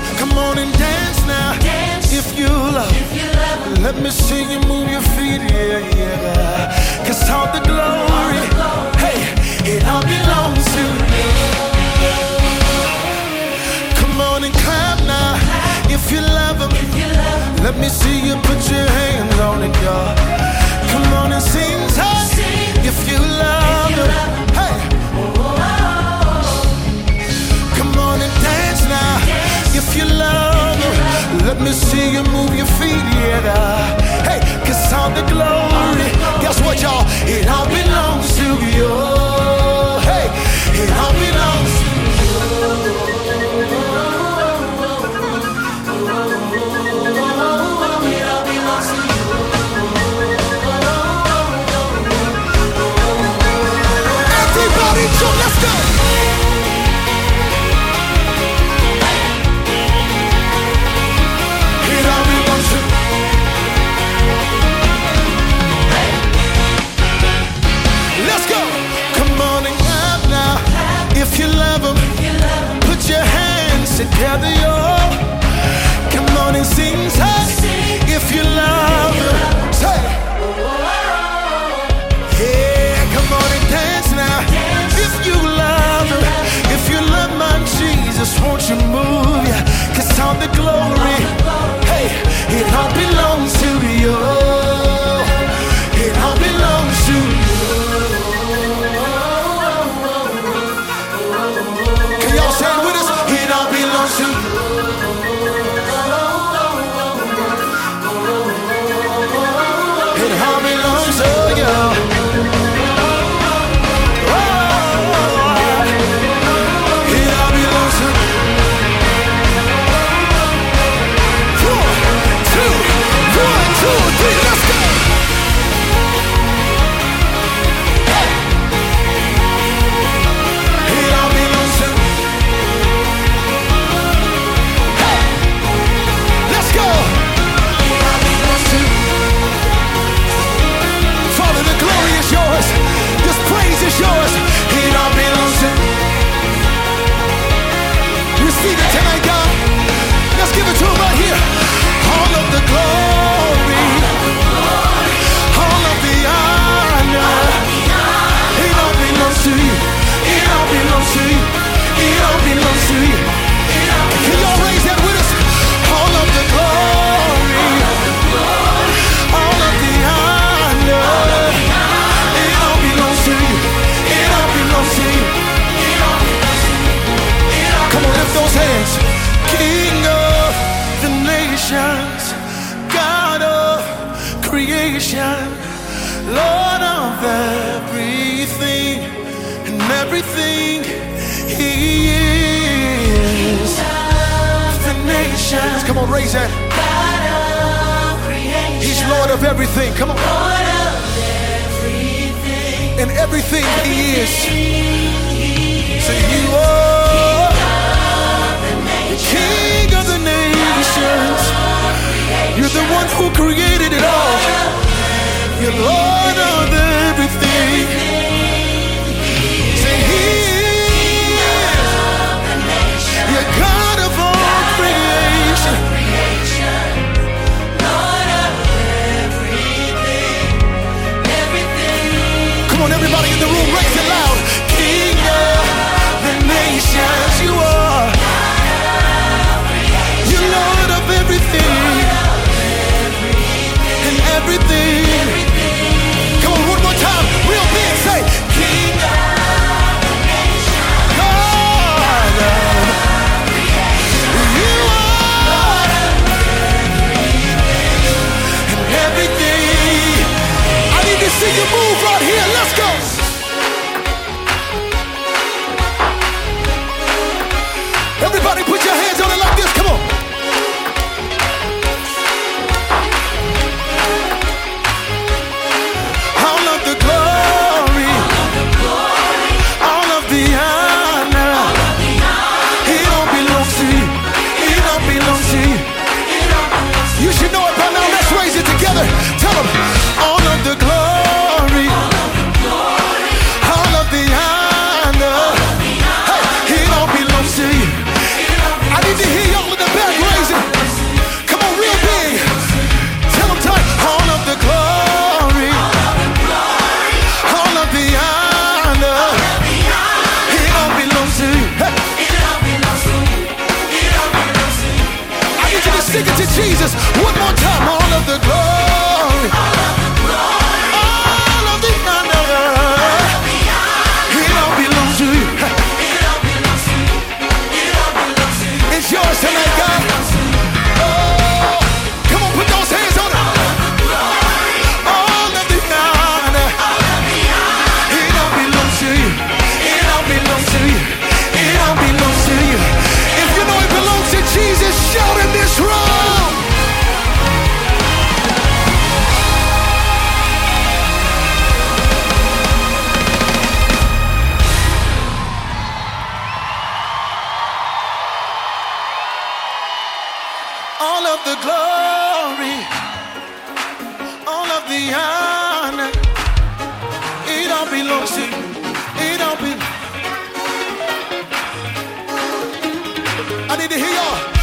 Come on and dance now. If you love, let me see you move your feet, yeah, yeah. 'Cause all the glory, hey, it all belongs to you. Come on and clap now. If you love him, let me see you put your hands on it, y'all. Come on and sing tight. If you love him, hey. Come on and dance now. If you love him, let me see you move your feet, yeah. Hey, 'cause all the glory, guess what, y'all? It all belongs to you. Hey, it all belongs to you. It all belongs to you. Everybody jump, let's go. If you love him, put your hands together, y'all. Come on and sing tight. If you love him, say, yeah, come on and dance now. If you love him, if you love my Jesus, won't you move, yeah? 'Cause all the glory, hey, it all belongs to you. It all belongs to you. Say it with us, it all belongs to you. It all belongs to you. Oh, it all belongs to you. 1, 2, 3, let's go. It all belongs to you. Father, the glory is yours. This praise is yours. It all belongs to you. Receive it tonight, God. Let's give it to him right here. All of the glory, all of the honor. It all belongs to you. It all belongs to you. It all belongs to you. Can y'all raise that with us? All of the glory, all of the honor. It all belongs to you. It all belongs to you. Come on, lift those hands. King of the nations, God of creation, Lord of everything and everything he is. The nations, come on, raise that. God of creation, he's Lord of everything. Come on. Lord of everything and everything he is. So you are the King of the nations. You're the one who created it all. You're Lord of everything. Say he is. You're God of all creation. Lord of everything. Come on, everybody in the room, raise it loud. King of the nations, you are. You're Lord of everything and everything. Come on, one more time, real big, say, King of the nations, God of you are and everything. I need to see you move right here. Let's go. glory, all of the honor, it all belongs to you. It all belongs. I need to hear y'all.